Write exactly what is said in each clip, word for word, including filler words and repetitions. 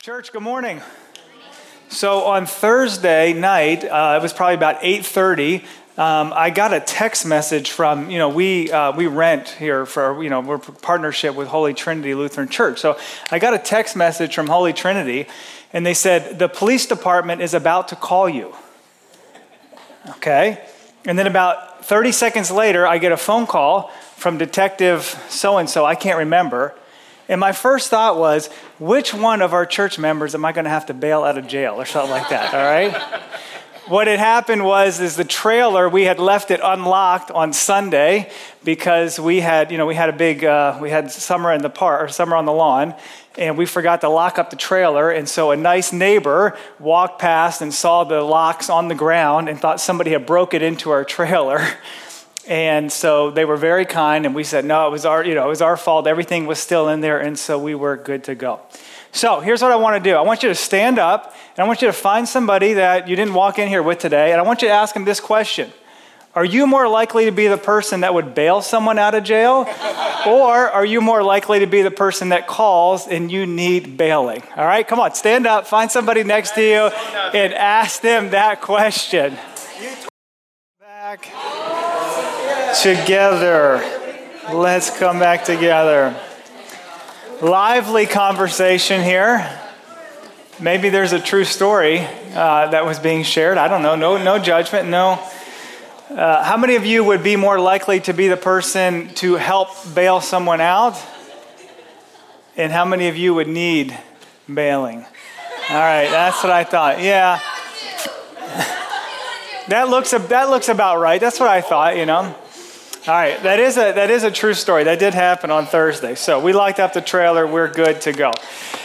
Church, good morning. So on Thursday night, uh, it was probably about eight thirty, um, I got a text message from, you know, we uh, we rent here for, you know, we're partnership with Holy Trinity Lutheran Church. So I got a text message from Holy Trinity, and they said, the police department is about to call you. Okay. And then about thirty seconds later, I get a phone call from Detective so-and-so, I can't remember. And my first thought was, which one of our church members am I going to have to bail out of jail or something like that, all right? What had happened was, is the trailer, we had left it unlocked on Sunday because we had, you know, we had a big, uh, we had summer in the park, or summer on the lawn, and we forgot to lock up the trailer. And so a nice neighbor walked past and saw the locks on the ground and thought somebody had broke it into our trailer. And so they were very kind, and we said, no, it was our, you know, it was our fault. Everything was still in there, and so we were good to go. So here's what I want to do. I want you to stand up, and I want you to find somebody that you didn't walk in here with today, and I want you to ask them this question. Are you more likely to be the person that would bail someone out of jail, or are you more likely to be the person that calls and you need bailing? All right, come on, stand up, find somebody next to you, and ask them that question. Back. Together. Let's come back together. Lively conversation here. Maybe there's a true story uh, that was being shared. I don't know. No, no judgment. No. Uh, how many of you would be more likely to be the person to help bail someone out? And how many of you would need bailing? All right, that's what I thought. Yeah. That looks that looks about right. That's what I thought, you know. All right, that is a that is a true story. That did happen on Thursday. So we locked up the trailer. We're good to go.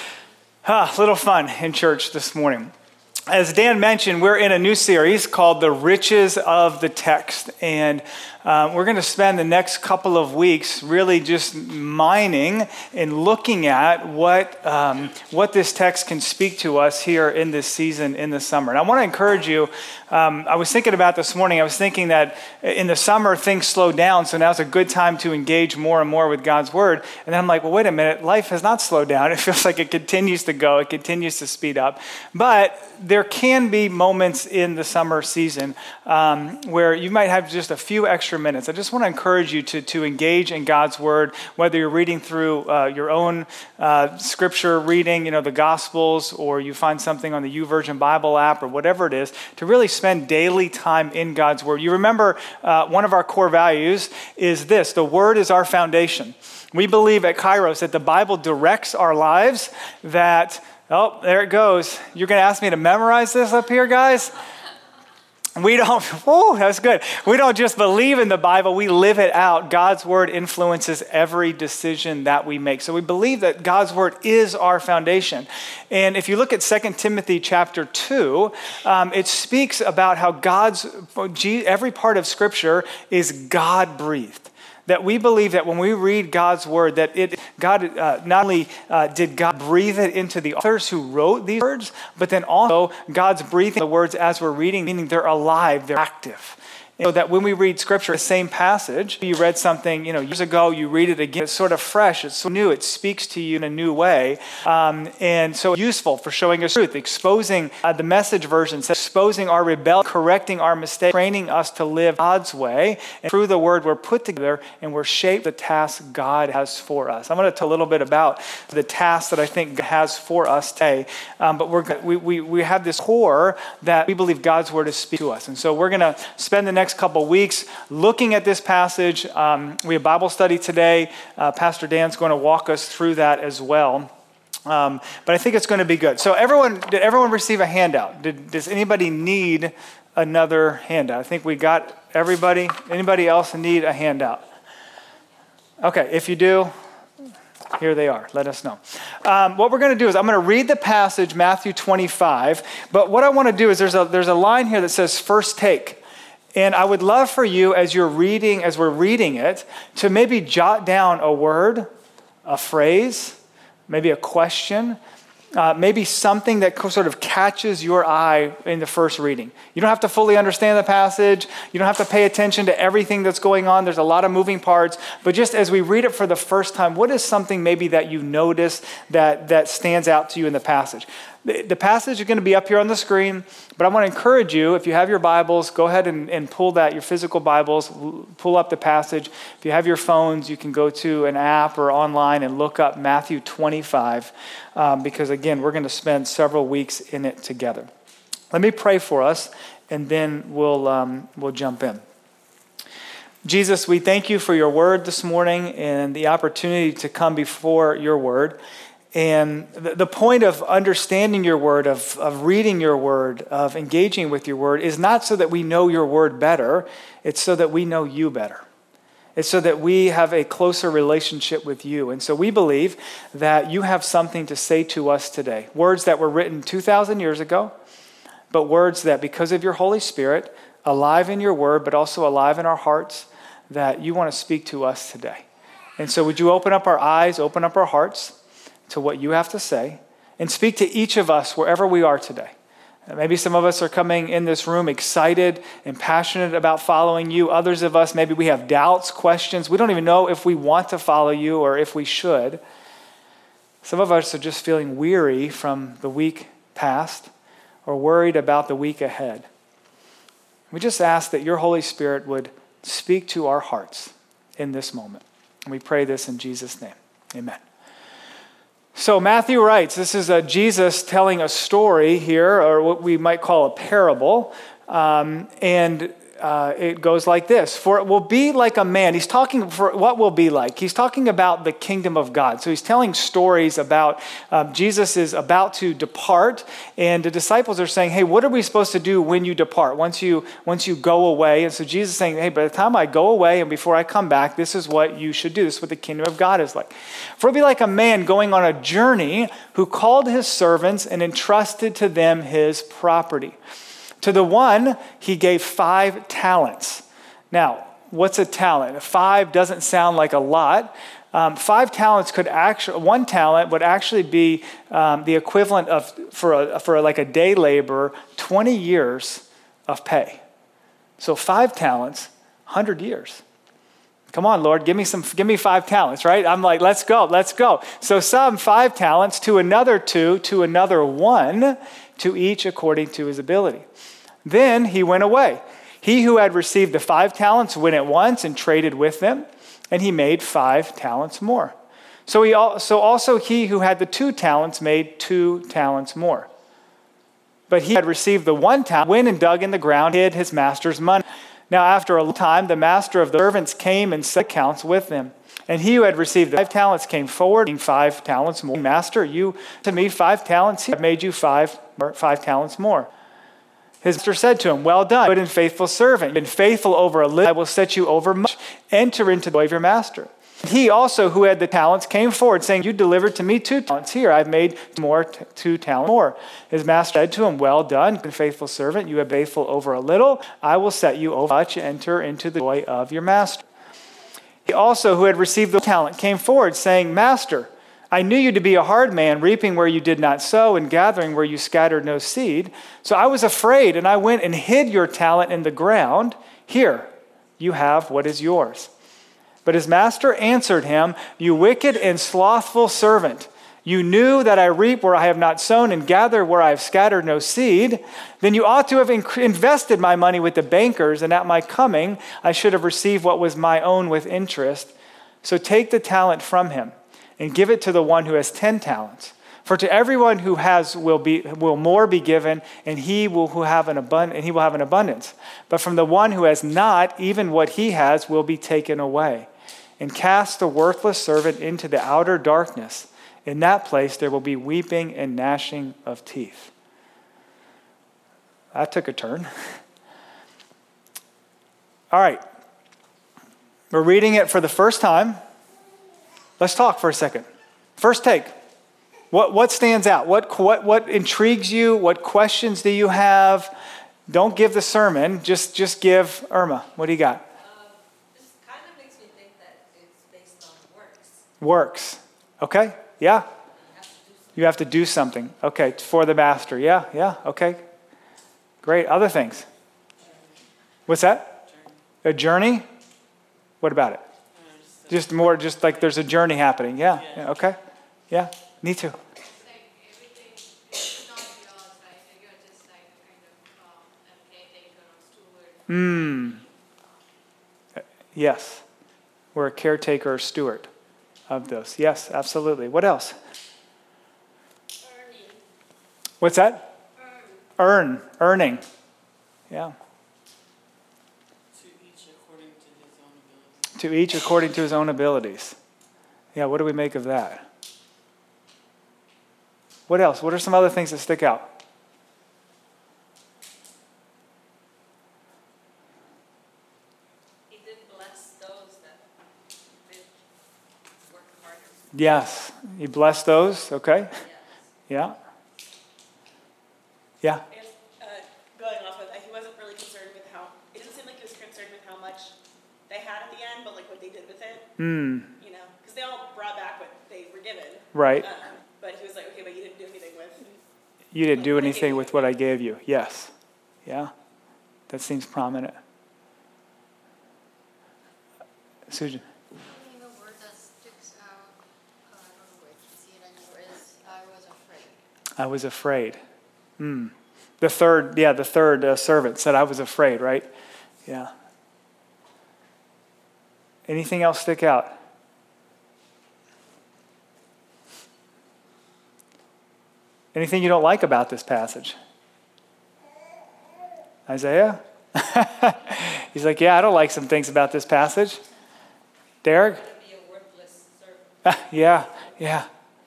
Ah, little fun in church this morning. As Dan mentioned, we're in a new series called The Riches of the Text. And uh, we're going to spend the next couple of weeks really just mining and looking at what um, what this text can speak to us here in this season in the summer. And I want to encourage you, um, I was thinking about this morning, I was thinking that in the summer things slow down, so now's a good time to engage more and more with God's Word. And then I'm like, well, wait a minute, life has not slowed down. It feels like it continues to go, it continues to speed up. But there can be moments in the summer season um, where you might have just a few extra minutes. I just want to encourage you to, to engage in God's Word, whether you're reading through uh, your own uh, scripture reading, you know, the Gospels, or you find something on the YouVersion Bible app or whatever it is, to really spend daily time in God's Word. You remember uh, one of our core values is this: the Word is our foundation. We believe at Kairos that the Bible directs our lives, that oh, there it goes. You're going to ask me to memorize this up here, guys? We don't, oh, that's good. We don't just believe in the Bible, we live it out. God's Word influences every decision that we make. So we believe that God's Word is our foundation. And if you look at Second Timothy chapter two, um, it speaks about how God's, every part of Scripture is God-breathed. That we believe that when we read God's Word, that it God uh, not only uh, did God breathe it into the authors who wrote these words, but then also God's breathing the words as we're reading, meaning they're alive, they're active. And so that when we read Scripture, the same passage, you read something, you know, years ago, you read it again, it's sort of fresh, it's so new, it speaks to you in a new way. Um, and so useful for showing us truth, exposing uh, the Message version, exposing our rebellion, correcting our mistakes, training us to live God's way. And through the Word, we're put together and we're shaped the task God has for us. I'm going to tell a little bit about the task that I think God has for us today. Um, but we're we, we we have this core that we believe God's Word is speaking to us. And so we're going to spend the next couple weeks looking at this passage. Um, we have Bible study today. Uh, Pastor Dan's going to walk us through that as well. Um, but I think it's going to be good. So everyone, did everyone receive a handout? Did, does anybody need another handout? I think we got everybody. Anybody else need a handout? Okay, if you do, here they are. Let us know. Um, what we're going to do is I'm going to read the passage, Matthew twenty-five. But what I want to do is there's a there's a line here that says first take. And I would love for you, as you're reading, as we're reading it, to maybe jot down a word, a phrase, maybe a question, Uh, maybe something that sort of catches your eye in the first reading. You don't have to fully understand the passage. You don't have to pay attention to everything that's going on. There's a lot of moving parts. But just as we read it for the first time, what is something maybe that you notice that, that stands out to you in the passage? The, the passage is going to be up here on the screen, but I want to encourage you, if you have your Bibles, go ahead and, and pull that, your physical Bibles, pull up the passage. If you have your phones, you can go to an app or online and look up Matthew twenty-five, um, because again, we're going to spend several weeks in it together. Let me pray for us, and then we'll um, we'll jump in. Jesus, we thank you for your word this morning and the opportunity to come before your word. And the point of understanding your word, of, of reading your word, of engaging with your word is not so that we know your word better. It's so that we know you better. It's so that we have a closer relationship with you. And so we believe that you have something to say to us today. Words that were written two thousand years ago, but words that because of your Holy Spirit, alive in your word, but also alive in our hearts, that you want to speak to us today. And so would you open up our eyes, open up our hearts to what you have to say, and speak to each of us wherever we are today. Maybe some of us are coming in this room excited and passionate about following you. Others of us, maybe we have doubts, questions. We don't even know if we want to follow you or if we should. Some of us are just feeling weary from the week past or worried about the week ahead. We just ask that your Holy Spirit would speak to our hearts in this moment. And we pray this in Jesus' name. Amen. So Matthew writes, this is a Jesus telling a story here, or what we might call a parable, um, and uh, it goes like this. For it will be like a man. He's talking for what will be like. He's talking about the kingdom of God. So he's telling stories about um, Jesus is about to depart, and the disciples are saying, hey, what are we supposed to do when you depart, once you once you go away? And so Jesus is saying, hey, by the time I go away and before I come back, this is what you should do. This is what the kingdom of God is like. For it will be like a man going on a journey who called his servants and entrusted to them his property. To the one, he gave five talents. Now, what's a talent? Five doesn't sound like a lot. Um, five talents could actually, one talent would actually be um, the equivalent of, for a, for like a day laborer, twenty years of pay. So five talents, one hundred years. Come on, Lord, give me some, give me five talents, right? I'm like, let's go, let's go. So some five talents, to another two, to another one, to each according to his ability. Then he went away. He who had received the five talents went at once and traded with them, and he made five talents more. So he so also he who had the two talents made two talents more. But he had received the one talent, went and dug in the ground, hid his master's money. Now after a time, the master of the servants came and set accounts with them. And he who had received the five talents came forward, and five talents more. Master, you to me five talents, I have made you five, five talents more. His master said to him, well done, good and faithful servant. You've been faithful over a little, I will set you over much. Enter into the joy of your master. He also, who had the talents, came forward, saying, you delivered to me two talents. Here, I've made more, t- two talents more. His master said to him, well done, good and faithful servant. You have been faithful over a little, I will set you over much. Enter into the joy of your master. He also, who had received the talent, came forward, saying, Master, I knew you to be a hard man, reaping where you did not sow and gathering where you scattered no seed. So I was afraid, and I went and hid your talent in the ground. Here, you have what is yours. But his master answered him, you wicked and slothful servant. You knew that I reap where I have not sown and gather where I have scattered no seed. Then you ought to have invested my money with the bankers, and at my coming I should have received what was my own with interest. So take the talent from him and give it to the one who has ten talents. For to everyone who has will be will more be given, and he will who have an abund- and he will have an abundance. But from the one who has not, even what he has will be taken away. And cast the worthless servant into the outer darkness. In that place there will be weeping and gnashing of teeth. That took a turn. All right. We're reading it for the first time. Let's talk for a second. First take. What what stands out? What what what intrigues you? What questions do you have? Don't give the sermon. Just just give Irma. What do you got? Um, this kind of makes me think that it's based on works. Works. Okay. Yeah. You have to do You have to do something. Okay, for the master. Yeah, yeah, okay. Great. Other things? What's that? A journey? What about it? Just more, just like there's a journey happening. Yeah, yeah, okay. Yeah, me too. Hmm. Yes. We're a caretaker or steward of this. Yes, absolutely. What else? Earning. What's that? Earn. Earn. Earning. Yeah. To each according to his own ability. To each according to his own abilities. Yeah, what do we make of that? What else? What are some other things that stick out? He did bless those that did work harder. Yes. You bless those, okay? Yes. Yeah. Yeah. I guess, uh, going off of that, he wasn't really concerned with how, it didn't seem like he was concerned with how much they had at the end, but like what they did with it, Hmm. you know, because they all brought back what they were given. Right. Um, but he was like, okay, but you didn't do anything with. You didn't do what I gave anything you. with what I gave you. Yes. Yeah. That seems prominent. Susan. I think the word that sticks out, uh, I don't know where I can see it anywhere, is I was afraid. I was afraid. Hmm. The third, yeah, the third uh, servant said, I was afraid, right? Yeah. Anything else stick out? Anything you don't like about this passage? Isaiah? He's like, yeah, I don't like some things about this passage. Derek? To be a worthless servant. Yeah, yeah.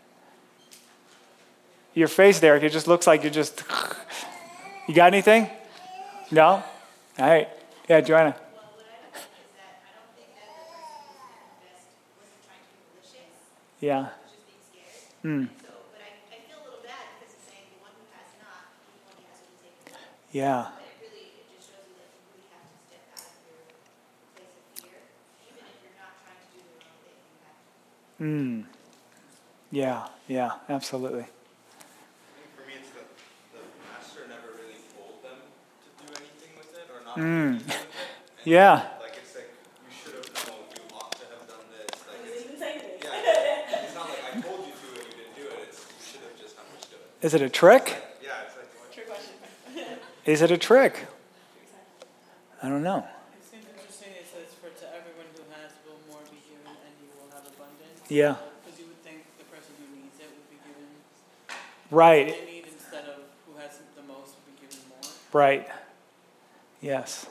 Your face, Derek, it just looks like you're just... You got anything? No? All right. Yeah, Joanna. Well, what I don't think is that I don't think that the person who's going to invest wasn't trying to be malicious. Yeah. Was just being scared. Hmm. So, but I, I feel a little bad because he's saying the one who has not, even when he has what he's taken away. Yeah. But it really, it just shows you that you really have to step out of your place of fear, even if you're not trying to do the wrong thing. You have to. Hmm. Yeah, yeah, absolutely. I think for me, it's that the master never really told them to do anything with it or not Mm. do anything with it. And Yeah. Like, it's like, you should have known, you ought to have done this. Like, He it's, didn't say anything. yeah, it's not like I told you to and you didn't do it. It's, you should have just understood it. Is it a trick? Yeah, it's like, what? True question. Is it a trick? I don't know. It seems interesting. It says, "For to everyone who has will more be given, and he will have abundance." Yeah. Because you would think the person who needs it would be given Right. what they need instead of who has the most would be given more. Right. Yes.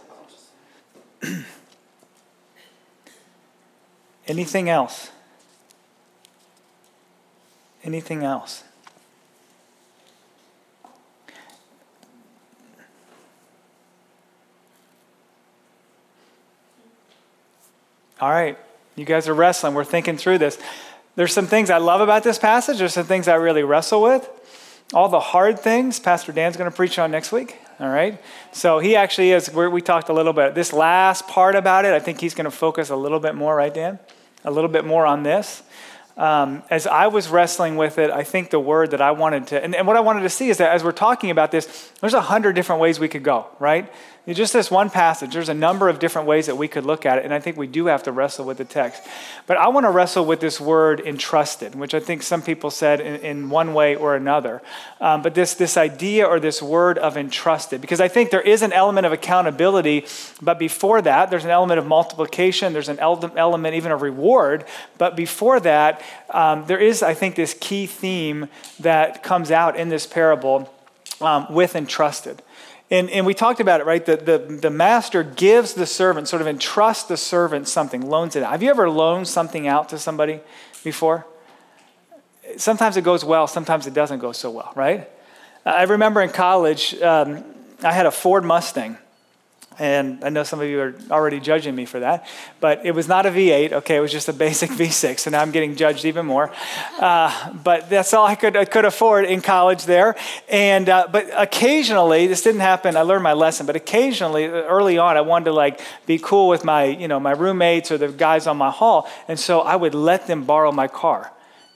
Anything else? Anything else? All right. You guys are wrestling. We're thinking through this. There's some things I love about this passage. There's some things I really wrestle with. All the hard things, Pastor Dan's going to preach on next week. All right. So he actually is, we talked a little bit. This last part about it, I think he's going to focus a little bit more, right, Dan? A little bit more on this. Um, as I was wrestling with it, I think the word that I wanted to, and, and what I wanted to see is that as we're talking about this, there's a hundred different ways we could go, right? Just this one passage, there's a number of different ways that we could look at it, and I think we do have to wrestle with the text. But I want to wrestle with this word entrusted, which I think some people said in, in one way or another. Um, but this, this idea or this word of entrusted, because I think there is an element of accountability, but before that, there's an element of multiplication, there's an ele- element even of reward, but before that, um, there is, I think, this key theme that comes out in this parable um, with entrusted. And, and we talked about it, right? The, the, the master gives the servant, sort of entrusts the servant something, loans it out. Have you ever loaned something out to somebody before? Sometimes it goes well, sometimes it doesn't go so well, right? I remember in college, um, I had a Ford Mustang. And I know some of you are already judging me for that, but it was not a V eight. Okay, it was just a basic V six, so now I'm getting judged even more. Uh, but that's all I could I could afford in college there. And uh, but occasionally, this didn't happen. I learned my lesson, but occasionally, early on, I wanted to like be cool with my you know my roommates or the guys on my hall, and so I would let them borrow my car.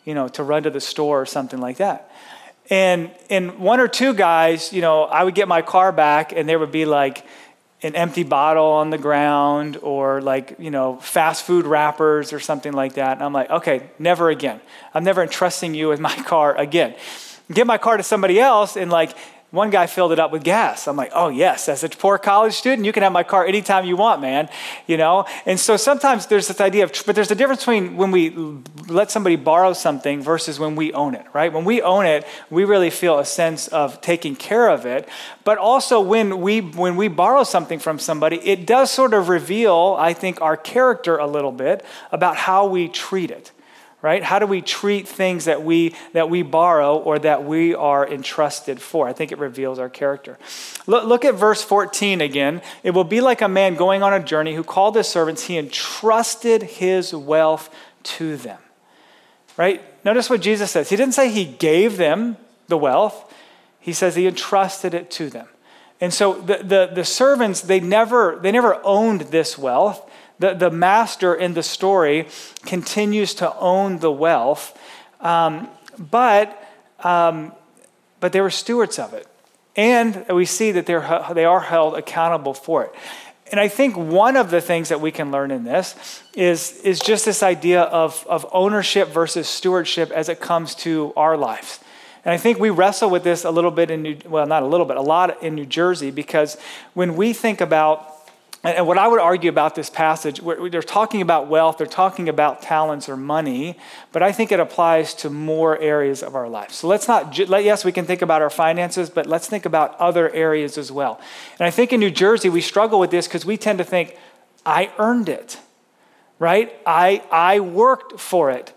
you know, to run to the store or something like that. And and one or two guys, you know, I would get my car back and there would be like an empty bottle on the ground or like, you know, fast food wrappers or something like that. And I'm like, okay, never again. I'm never entrusting you with my car again. Give my car to somebody else and like, one guy filled it up with gas. I'm like, oh yes, as a poor college student, you can have my car anytime you want, man. You know? And so sometimes there's this idea of, but there's a difference between when we let somebody borrow something versus when we own it, right? When we own it, we really feel a sense of taking care of it. But also when we when we borrow something from somebody, it does sort of reveal, I think, our character a little bit about how we treat it. Right? How do we treat things that we that we borrow or that we are entrusted for? I think it reveals our character. Look, look at verse fourteen again. It will be like a man going on a journey who called his servants. He entrusted his wealth to them. Right? Notice what Jesus says. He didn't say he gave them the wealth. He says he entrusted it to them. And so the the, the servants, they never they never owned this wealth. The, the master in the story continues to own the wealth, um, but um, but they were stewards of it. And we see that they're, they are held accountable for it. And I think one of the things that we can learn in this is, is just this idea of, of ownership versus stewardship as it comes to our lives. And I think we wrestle with this a little bit in New, well, not a little bit, a lot in New Jersey, because when we think about, and what I would argue about this passage, they're talking about wealth, they're talking about talents or money, but I think it applies to more areas of our life. So let's not, yes, we can think about our finances, but let's think about other areas as well. And I think in New Jersey, we struggle with this because we tend to think, I earned it, right? I, I worked for it.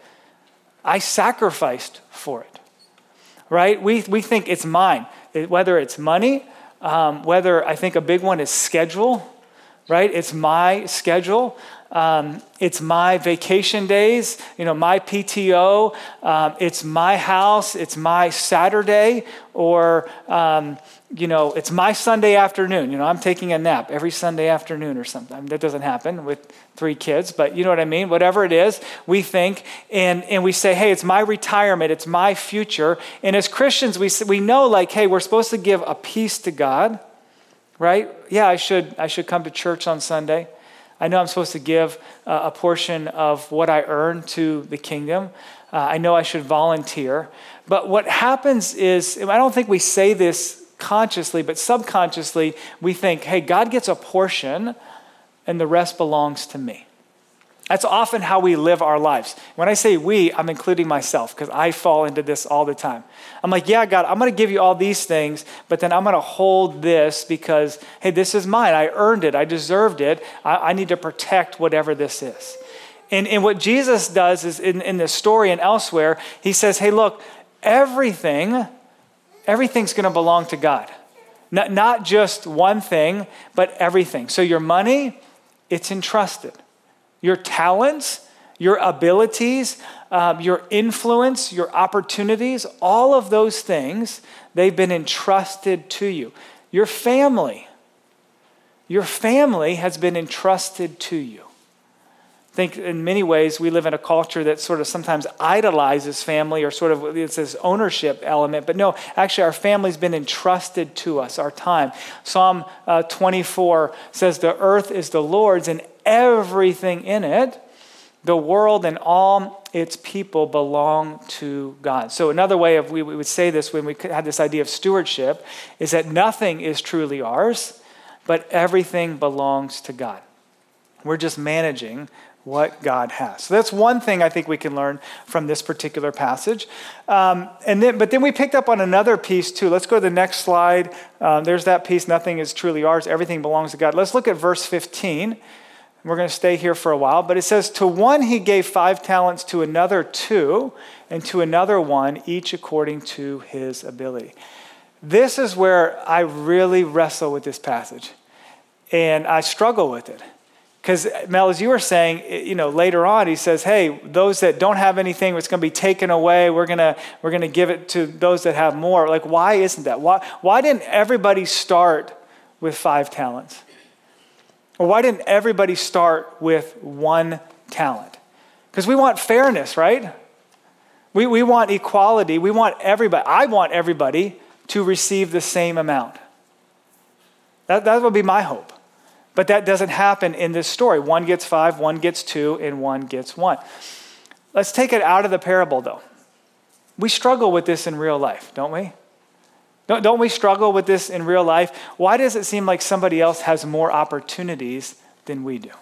I sacrificed for it, right? We, we think it's mine, whether it's money, um, whether I think a big one is schedule, right? It's my schedule. Um, it's my vacation days, you know, my P T O. Um, it's my house. It's my Saturday, or, um, you know, it's my Sunday afternoon. You know, I'm taking a nap every Sunday afternoon or something. I mean, that doesn't happen with three kids, but you know what I mean? Whatever it is, we think, and, and we say, hey, it's my retirement. It's my future. And as Christians, we we know like, hey, we're supposed to give a piece to God. Right? Yeah, I should I should come to church on Sunday. I know I'm supposed to give uh, a portion of what I earn to the kingdom. Uh, I know I should volunteer. But what happens is, I don't think we say this consciously, but subconsciously, we think, hey, God gets a portion and the rest belongs to me. That's often how we live our lives. When I say we, I'm including myself because I fall into this all the time. I'm like, yeah, God, I'm going to give you all these things, but then I'm going to hold this because, hey, this is mine. I earned it. I deserved it. I, I need to protect whatever this is. And, and what Jesus does is in, in this story and elsewhere, he says, hey, look, everything, everything's going to belong to God. Not, not just one thing, but everything. So your money, it's entrusted. Your talents, your abilities, um, your influence, your opportunities, all of those things, they've been entrusted to you. Your family, your family has been entrusted to you. I think in many ways we live in a culture that sort of sometimes idolizes family or sort of it's this ownership element. But no, actually our family's been entrusted to us, our time. Psalm uh, twenty-four says the earth is the Lord's and everything in it, the world and all its people belong to God. So another way of we, we would say this when we had this idea of stewardship is that nothing is truly ours, but everything belongs to God. We're just managing what God has. So that's one thing I think we can learn from this particular passage. Um, and then, but then we picked up on another piece too. Let's go to the next slide. Um, there's that piece. Nothing is truly ours. Everything belongs to God. Let's look at verse fifteen. We're going to stay here for a while. But it says, to one he gave five talents, to another two, and to another one, each according to his ability. This is where I really wrestle with this passage. And I struggle with it. Because, Mel, as you were saying, you know, later on, he says, hey, those that don't have anything, it's going to be taken away. We're going to we're going to give it to those that have more. Like, why isn't that? Why, why didn't everybody start with five talents? Or why didn't everybody start with one talent? Because we want fairness, right? We, we want equality. We want everybody, I want everybody to receive the same amount. That, that would be my hope. But that doesn't happen in this story. One gets five, one gets two, and one gets one. Let's take it out of the parable, though. We struggle with this in real life, don't we? Don't, don't we struggle with this in real life? Why does it seem like somebody else has more opportunities than we do?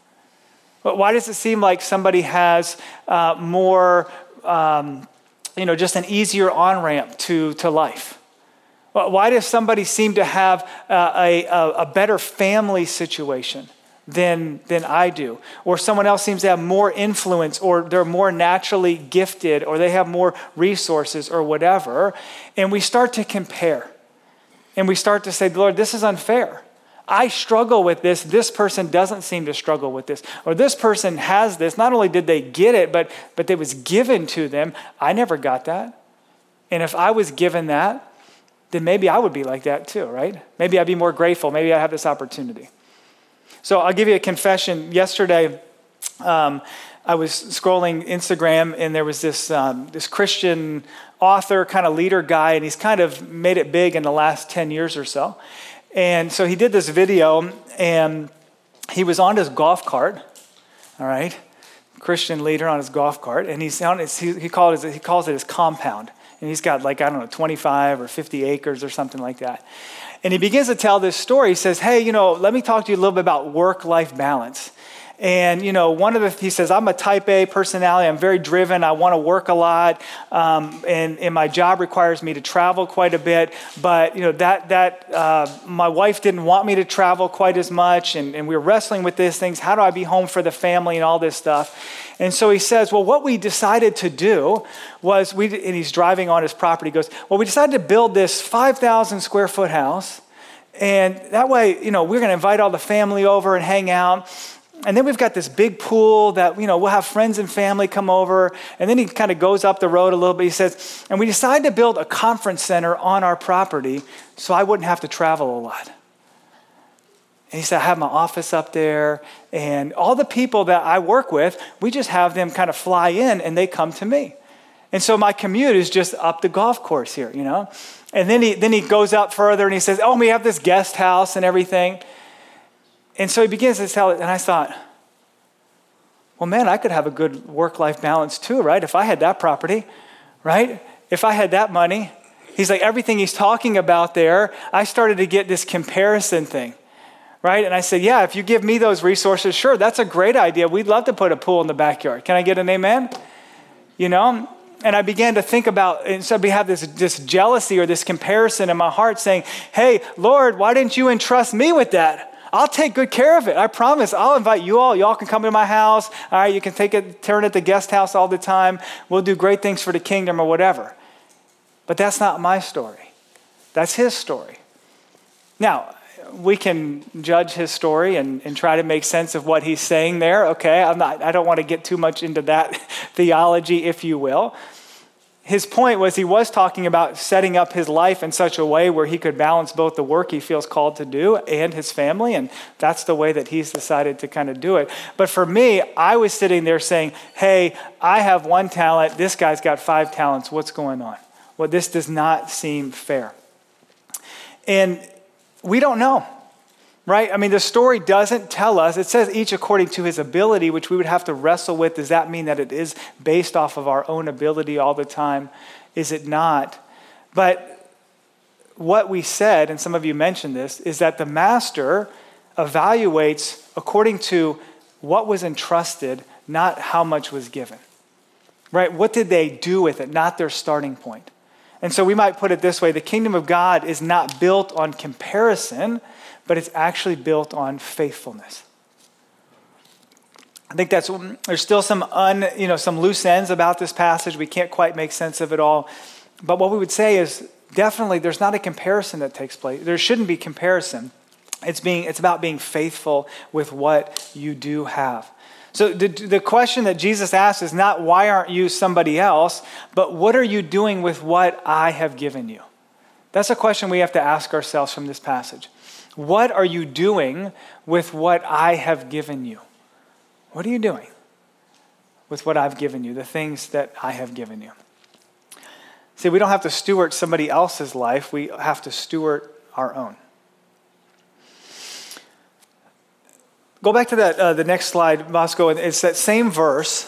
But why does it seem like somebody has uh, more, um, you know, just an easier on-ramp to, to life? Why does somebody seem to have uh, a, a, a better family situation than, than I do? Or someone else seems to have more influence, or they're more naturally gifted, or they have more resources or whatever. And we start to compare. And we start to say, Lord, this is unfair. I struggle with this. This person doesn't seem to struggle with this. Or this person has this. Not only did they get it, but, but it was given to them. I never got that. And if I was given that, then maybe I would be like that too, right? Maybe I'd be more grateful. Maybe I have this opportunity. So I'll give you a confession. Yesterday, um, I was scrolling Instagram, and there was this um, this Christian author, kind of leader guy, and he's kind of made it big in the last ten years or so. And so he did this video, and he was on his golf cart, all right? Christian leader on his golf cart, and he's on his, he, he, called it, he calls it his compound. And he's got like, I don't know, twenty-five or fifty acres or something like that. And he begins to tell this story. He says, hey, you know, let me talk to you a little bit about work-life balance. And, you know, one of the, he says, I'm a type A personality. I'm very driven. I want to work a lot. Um, and, and my job requires me to travel quite a bit. But, you know, that, that uh, my wife didn't want me to travel quite as much. And, and we were wrestling with these things. How do I be home for the family and all this stuff? And so he says, well, what we decided to do was, we, and he's driving on his property, he goes, well, we decided to build this five thousand square foot house. And that way, you know, we're going to invite all the family over and hang out. And then we've got this big pool that, you know, we'll have friends and family come over. And then he kind of goes up the road a little bit. He says, and we decided to build a conference center on our property so I wouldn't have to travel a lot. And he said, I have my office up there, and all the people that I work with, we just have them kind of fly in and they come to me. And so my commute is just up the golf course here, you know. And then he then he goes out further and he says, oh, we have this guest house and everything. And so he begins to tell it, and I thought, well, man, I could have a good work-life balance too, right? If I had that property, right? If I had that money. He's like, everything he's talking about there, I started to get this comparison thing, right? And I said, yeah, if you give me those resources, sure, that's a great idea. We'd love to put a pool in the backyard. Can I get an amen? You know? And I began to think about, and so we have this, this jealousy or this comparison in my heart saying, hey, Lord, why didn't you entrust me with that? I'll take good care of it. I promise. I'll invite you all. Y'all can come to my house. All right, you can take it, turn it the guest house all the time. We'll do great things for the kingdom or whatever. But that's not my story. That's his story. Now, we can judge his story and, and try to make sense of what he's saying there. Okay, I'm not, I don't want to get too much into that theology, if you will. His point was he was talking about setting up his life in such a way where he could balance both the work he feels called to do and his family, and that's the way that he's decided to kind of do it. But for me, I was sitting there saying, hey, I have one talent, this guy's got five talents, what's going on? Well, this does not seem fair. And we don't know. Right? I mean, the story doesn't tell us. It says each according to his ability, which we would have to wrestle with. Does that mean that it is based off of our own ability all the time? Is it not? But what we said, and some of you mentioned this, is that the master evaluates according to what was entrusted, not how much was given. Right? What did they do with it? Not their starting point. And so we might put it this way. The kingdom of God is not built on comparison, but it's actually built on faithfulness. I think that's, there's still some un, you know, some loose ends about this passage. We can't quite make sense of it all. But what we would say is definitely there's not a comparison that takes place. There shouldn't be comparison. It's being, it's about being faithful with what you do have. So the, the question that Jesus asks is not why aren't you somebody else, but what are you doing with what I have given you? That's a question we have to ask ourselves from this passage. What are you doing with what I have given you? What are you doing? with what I've given you, the things that I have given you. See, we don't have to steward somebody else's life. We have to steward our own. Go back to that uh, the next slide, Bosco. It's that same verse.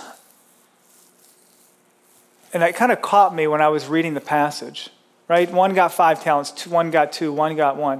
And it kind of caught me when I was reading the passage, right? One got five talents, two, one got two, one got one.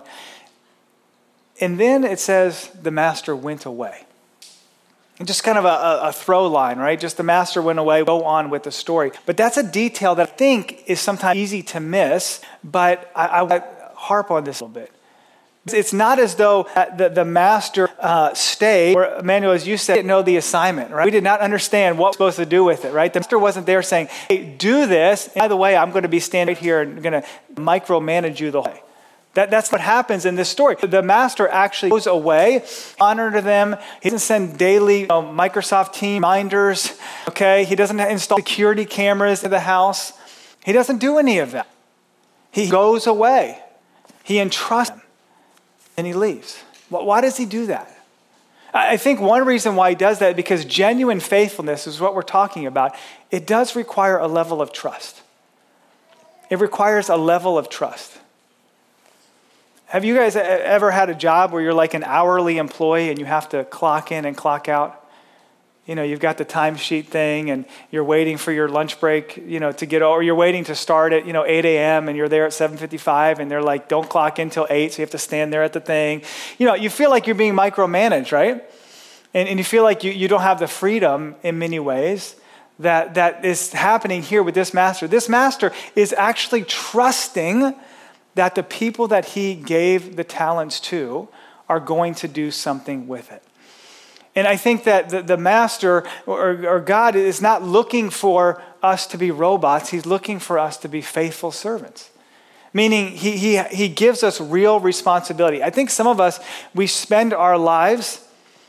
And then it says the master went away. And just kind of a, a throw line, right? Just the master went away, go on with the story. But that's a detail that I think is sometimes easy to miss, but I, I want to harp on this a little bit. It's not as though the, the master uh, stayed, or Emmanuel, as you said, didn't know the assignment, right? We did not understand what we're supposed to do with it, right? The master wasn't there saying, hey, do this. And by the way, I'm going to be standing right here and going to micromanage you the whole way. That, that's what happens in this story. The master actually goes away, honor them. He doesn't send daily you know, Microsoft Teams reminders, okay? He doesn't install security cameras in the house. He doesn't do any of that. He goes away. He entrusts them, and he leaves. Why does he do that? I think one reason why he does that is because genuine faithfulness is what we're talking about. It does require a level of trust. It requires a level of trust. Have you guys ever had a job where you're like an hourly employee and you have to clock in and clock out? You know, you've got the timesheet thing and you're waiting for your lunch break, you know, to get, or you're waiting to start at, you know, eight a.m. and you're there at seven fifty-five and they're like, don't clock in till eight, so you have to stand there at the thing. You know, you feel like you're being micromanaged, right? And, and you feel like you, you don't have the freedom in many ways that, that is happening here with this master. This master is actually trusting that the people that he gave the talents to are going to do something with it. And I think that the, the master or, or God is not looking for us to be robots. He's looking for us to be faithful servants. Meaning he, he, he gives us real responsibility. I think some of us, we spend our lives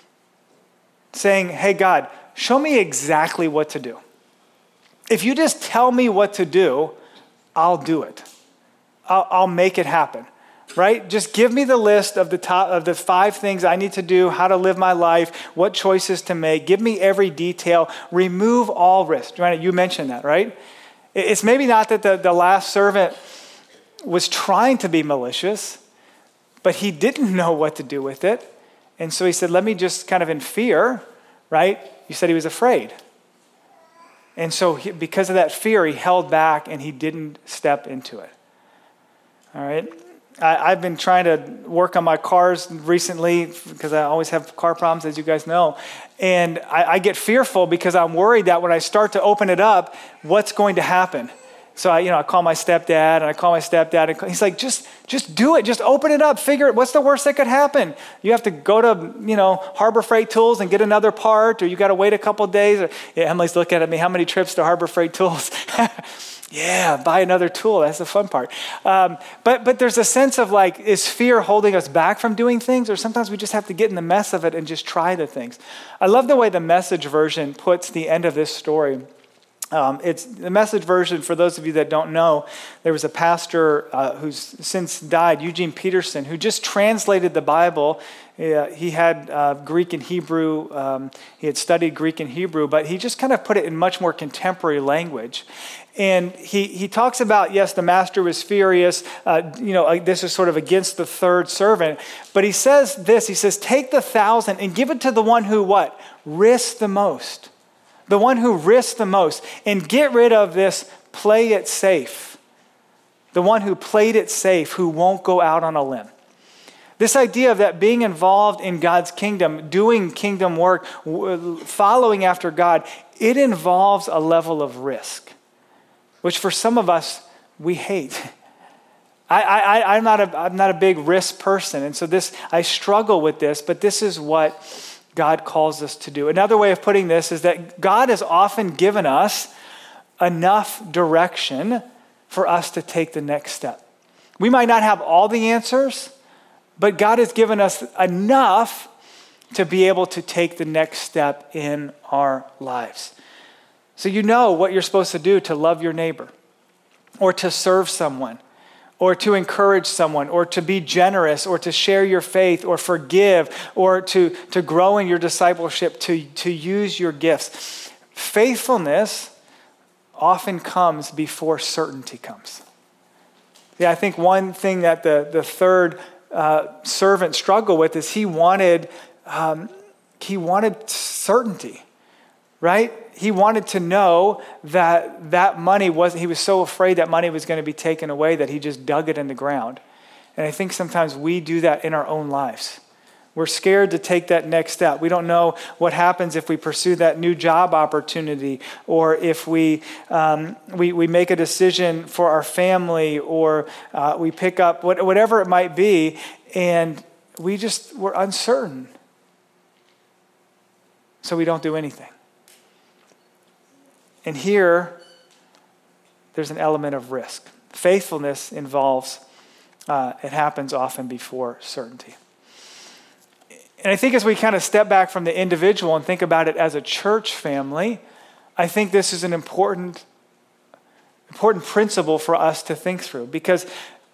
saying, hey, God, show me exactly what to do. If you just tell me what to do, I'll do it. I'll, I'll make it happen, right? Just give me the list of the top of the five things I need to do, how to live my life, what choices to make. Give me every detail. Remove all risk. Joanna, you mentioned that, right? It's maybe not that the, the last servant was trying to be malicious, but he didn't know what to do with it. And so he said, let me just kind of in fear, right? You said he was afraid. And so he, because of that fear, he held back and he didn't step into it. All right. I, I've been trying to work on my cars recently because I always have car problems, as you guys know. And I, I get fearful because I'm worried that when I start to open it up, what's going to happen? So I, you know, I call my stepdad and I call my stepdad and he's like, just, just do it. Just open it up. Figure it. What's the worst that could happen? You have to go to, you know, Harbor Freight Tools and get another part, or you got to wait a couple of days. Or, yeah, Emily's looking at me. How many trips to Harbor Freight Tools? Yeah, buy another tool. That's the fun part. Um, but but there's a sense of like, is fear holding us back from doing things? Or sometimes we just have to get in the mess of it and just try the things. I love the way the Message version puts the end of this story. Um, it's the Message version, for those of you that don't know, there was a pastor uh, who's since died, Eugene Peterson, who just translated the Bible. Uh, he had uh, Greek and Hebrew. Um, he had studied Greek and Hebrew, but he just kind of put it in much more contemporary language. And he, he talks about, yes, the master was furious. Uh, you know, this is sort of against the third servant. But he says this, he says, take the thousand and give it to the one who what? Risks the most. The one who risks the most. And get rid of this play it safe. The one who played it safe, who won't go out on a limb. This idea of that being involved in God's kingdom, doing kingdom work, following after God, it involves a level of risk, which for some of us, we hate. I, I, I'm not a, I'm not a big risk person. And so this, I struggle with this, but this is what God calls us to do. Another way of putting this is that God has often given us enough direction for us to take the next step. We might not have all the answers, but God has given us enough to be able to take the next step in our lives. So you know what you're supposed to do to love your neighbor, or to serve someone, or to encourage someone, or to be generous, or to share your faith, or forgive, or to, to grow in your discipleship, to, to use your gifts. faithfulness often comes before certainty comes. Yeah, I think one thing that the, the third uh, servant struggled with is he wanted um, he wanted certainty, right? He wanted to know that that money wasn't, he was so afraid that money was going to be taken away that he just dug it in the ground. And I think sometimes we do that in our own lives. We're scared to take that next step. We don't know what happens if we pursue that new job opportunity, or if we um, we, we make a decision for our family, or uh, we pick up what, whatever it might be, and we just, we're uncertain. So we don't do anything. And here, there's an element of risk. Faithfulness involves, uh, it happens often before certainty. And I think as we kind of step back from the individual and think about it as a church family, I think this is an important, important principle for us to think through, because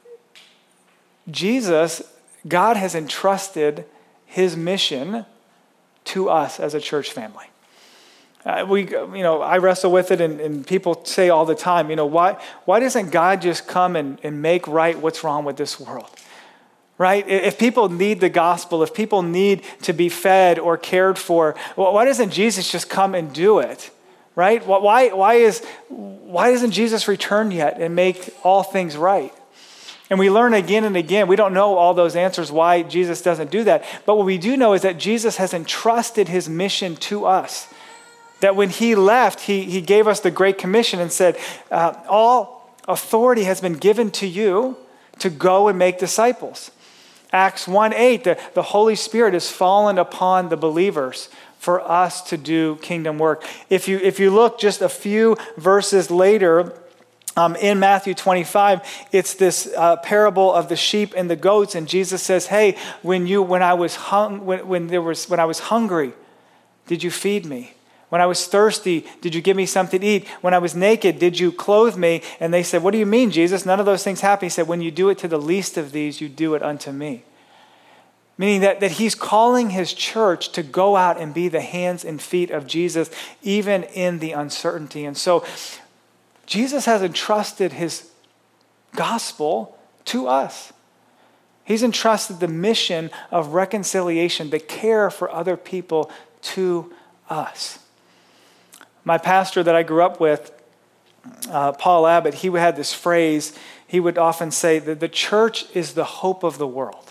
Jesus, God has entrusted his mission to us as a church family. Uh, we, you know, I wrestle with it, and, and people say all the time, you know, why, why doesn't God just come and, and make right what's wrong with this world? Right? If people need the gospel, if people need to be fed or cared for, why doesn't Jesus just come and do it? Right? Why, why, is, why doesn't Jesus return yet and make all things right? And we learn again and again, we don't know all those answers why Jesus doesn't do that. But what we do know is that Jesus has entrusted his mission to us. That when he left, he, he gave us the Great Commission and said, uh, all authority has been given to you to go and make disciples. Acts one eight, the, the Holy Spirit has fallen upon the believers for us to do kingdom work. If you, if you look just a few verses later, um, in Matthew twenty-five, it's this uh, parable of the sheep and the goats, and Jesus says, "Hey, when you when I was hung when, when there was when I was hungry, did you feed me? When I was thirsty, did you give me something to eat? When I was naked, did you clothe me?" And they said, "What do you mean, Jesus? None of those things happen." He said, "When you do it to the least of these, you do it unto me." Meaning that, that he's calling his church to go out and be the hands and feet of Jesus, even in the uncertainty. And so Jesus has entrusted his gospel to us. He's entrusted the mission of reconciliation, the care for other people, to us. My pastor that I grew up with, uh, Paul Abbott, he had this phrase. He would often say that the church is the hope of the world,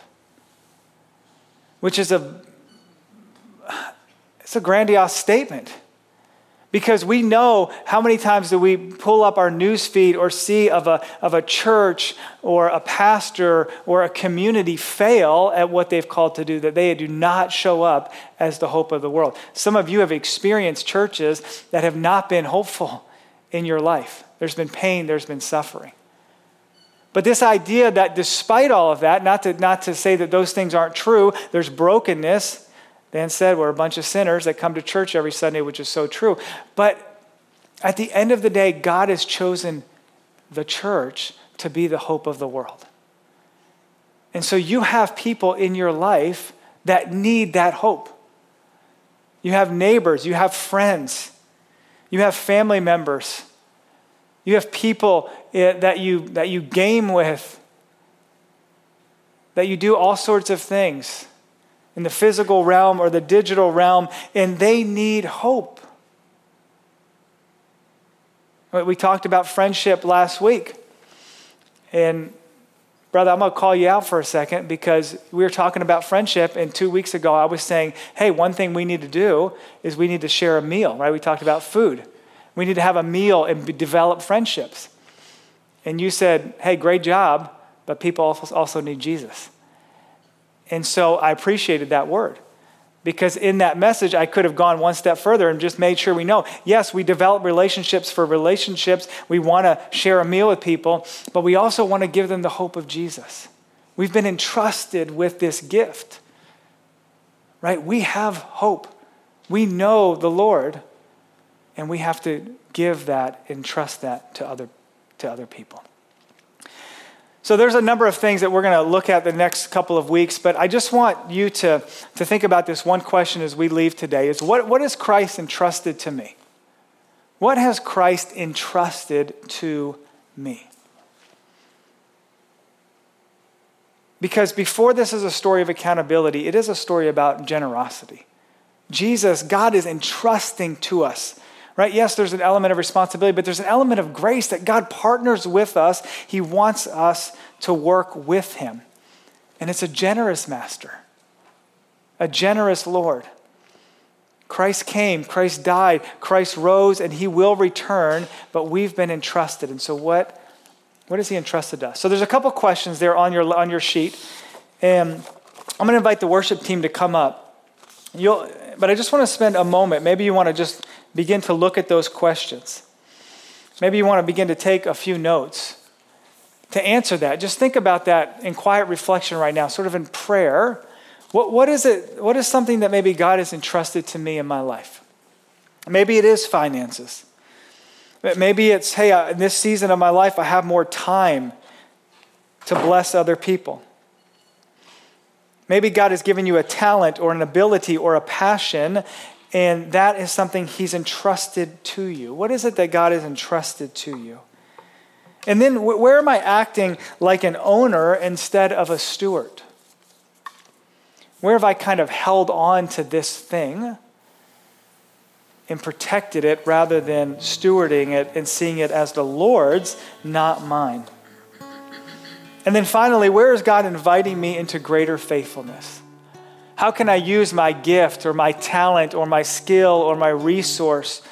which is a, it's a grandiose statement, because we know how many times do we pull up our news feed or see of a, of a church or a pastor or a community fail at what they've called to do, that they do not show up as the hope of the world. Some of you have experienced churches that have not been hopeful in your life. There's been pain, there's been suffering. But this idea that despite all of that, not to, not to say that those things aren't true, there's brokenness. Dan said we're a bunch of sinners that come to church every Sunday, which is so true. But at the end of the day, God has chosen the church to be the hope of the world. And so you have people in your life that need that hope. You have neighbors, you have friends, you have family members, you have people that you, that you game with, that you do all sorts of things in the physical realm or the digital realm, and they need hope. We talked about friendship last week. And brother, I'm going to call you out for a second, because we were talking about friendship, and two weeks ago I was saying, hey, one thing we need to do is we need to share a meal, right? We talked about food. We need to have a meal and be, develop friendships. And you said, hey, great job, but people also need Jesus. And so I appreciated that word, because in that message, I could have gone one step further and just made sure we know, yes, we develop relationships for relationships. We want to share a meal with people, but we also want to give them the hope of Jesus. We've been entrusted with this gift, right? We have hope. We know the Lord, and we have to give that and trust that to other, to other people. So there's a number of things that we're going to look at the next couple of weeks, but I just want you to, to think about this one question as we leave today, is what, what has Christ entrusted to me? What has Christ entrusted to me? Because before this is a story of accountability, it is a story about generosity. Jesus, God is entrusting to us, right? Yes, there's an element of responsibility, but there's an element of grace that God partners with us. He wants us to work with him. And it's a generous master, a generous Lord. Christ came, Christ died, Christ rose, and he will return, but we've been entrusted. And so what, what has he entrusted us? So there's a couple questions there on your, on your sheet. And I'm going to invite the worship team to come up. You'll, but I just want to spend a moment. Maybe you want to just begin to look at those questions. Maybe you want to begin to take a few notes to answer that. Just think about that in quiet reflection right now, sort of in prayer. What, what is it? What is something that maybe God has entrusted to me in my life? Maybe it is finances. Maybe it's, hey, in this season of my life, I have more time to bless other people. Maybe God has given you a talent or an ability or a passion, and that is something he's entrusted to you. What is it that God has entrusted to you? And then where am I acting like an owner instead of a steward? Where have I kind of held on to this thing and protected it rather than stewarding it and seeing it as the Lord's, not mine? And then finally, where is God inviting me into greater faithfulness? How can I use my gift or my talent or my skill or my resource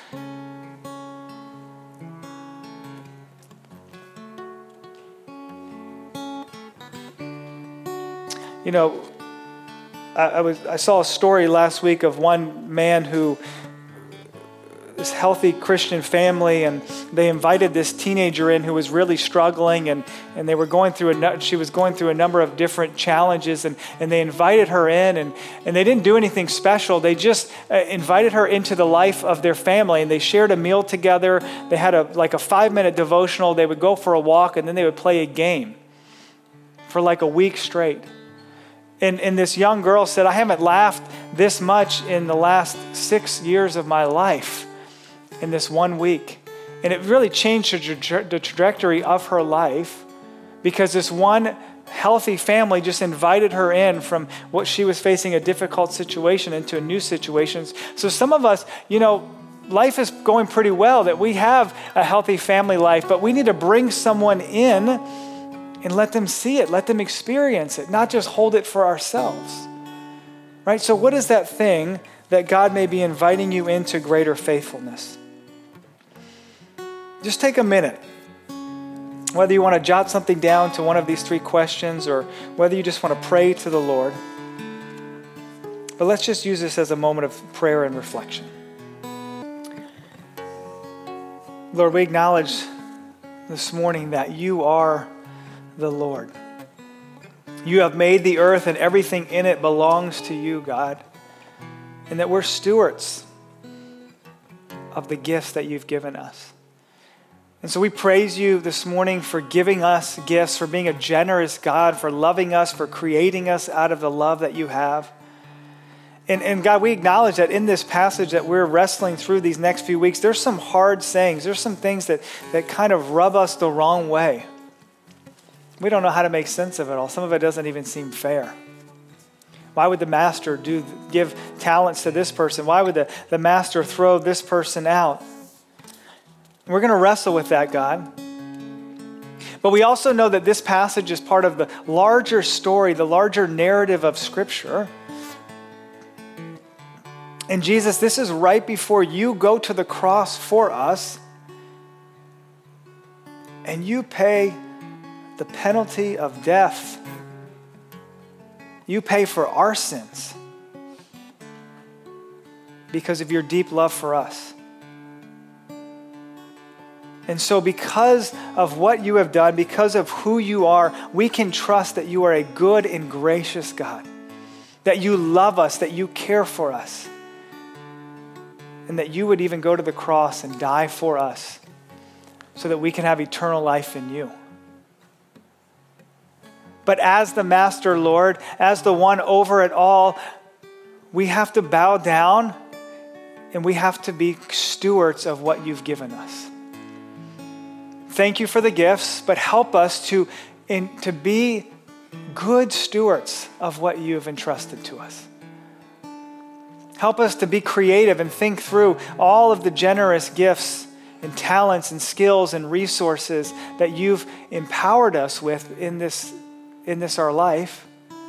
You know, I, I was I saw a story last week of one man who, this healthy Christian family, and they invited this teenager in who was really struggling, and, and they were going through a she was going through a number of different challenges, and, and they invited her in, and, and they didn't do anything special. They just uh, invited her into the life of their family, and they shared a meal together. They had a like a five minute devotional. They would go for a walk, and then they would play a game for like a week straight. And, and this young girl said, I haven't laughed this much in the last six years of my life in this one week. And it really changed the, tra- the trajectory of her life because this one healthy family just invited her in from what she was facing, a difficult situation, into a new situation. So some of us, you know, life is going pretty well, that we have a healthy family life, but we need to bring someone in and let them see it, let them experience it, not just hold it for ourselves, right? So what is that thing that God may be inviting you into greater faithfulness? Just take a minute. Whether you want to jot something down to one of these three questions or whether you just want to pray to the Lord. But let's just use this as a moment of prayer and reflection. Lord, we acknowledge this morning that you are the Lord. You have made the earth and everything in it belongs to you, God. And that we're stewards of the gifts that you've given us. And so we praise you this morning for giving us gifts, for being a generous God, for loving us, for creating us out of the love that you have. And, and God, we acknowledge that in this passage that we're wrestling through these next few weeks, there's some hard sayings. There's some things that, that kind of rub us the wrong way. We don't know how to make sense of it all. Some of it doesn't even seem fair. Why would the master do give talents to this person? Why would the, the master throw this person out? We're going to wrestle with that, God. But we also know that this passage is part of the larger story, the larger narrative of Scripture. And Jesus, this is right before you go to the cross for us, and you pay the penalty of death. You pay for our sins because of your deep love for us. And so because of what you have done, because of who you are, we can trust that you are a good and gracious God, that you love us, that you care for us, and that you would even go to the cross and die for us so that we can have eternal life in you. But as the Master Lord, as the one over it all, we have to bow down and we have to be stewards of what you've given us. Thank you for the gifts, but help us to, in, to be good stewards of what you've entrusted to us. Help us to be creative and think through all of the generous gifts and talents and skills and resources that you've empowered us with in this, in this our life.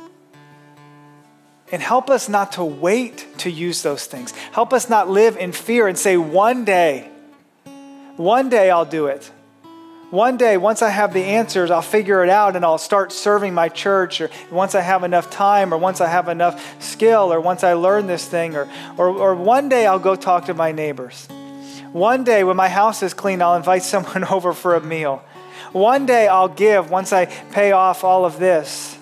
And help us not to wait to use those things. Help us not live in fear and say, one day, one day I'll do it. One day, once I have the answers, I'll figure it out and I'll start serving my church, or once I have enough time, or once I have enough skill, or once I learn this thing, or, or, or one day I'll go talk to my neighbors. One day when my house is clean, I'll invite someone over for a meal. One day I'll give once I pay off all of this.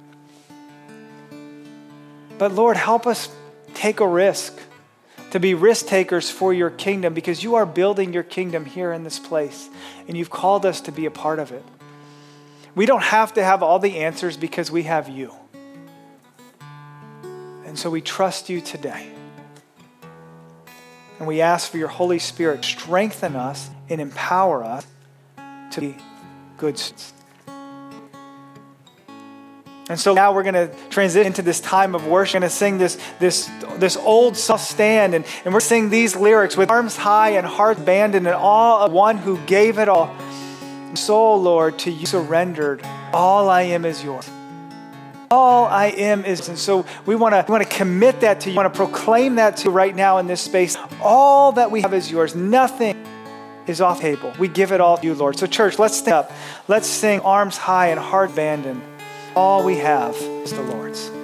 But Lord, help us take a risk, to be risk takers for your kingdom, because you are building your kingdom here in this place, and you've called us to be a part of it. We don't have to have all the answers because we have you. And so we trust you today. And we ask for your Holy Spirit, strengthen us and empower us to be good stewards. And so now we're going to transition into this time of worship. We're going to sing this, this, this old song, Stand, and, and we're singing these lyrics with arms high and heart abandoned in awe of one who gave it all. Soul, Lord, to you surrendered. All I am is yours. All I am is, and so we want to we want to commit that to you. We want to proclaim that to you right now in this space. All that we have is yours. Nothing is off the table. We give it all to you, Lord. So church, let's stand up. Let's sing arms high and heart abandoned. All we have is the Lord's.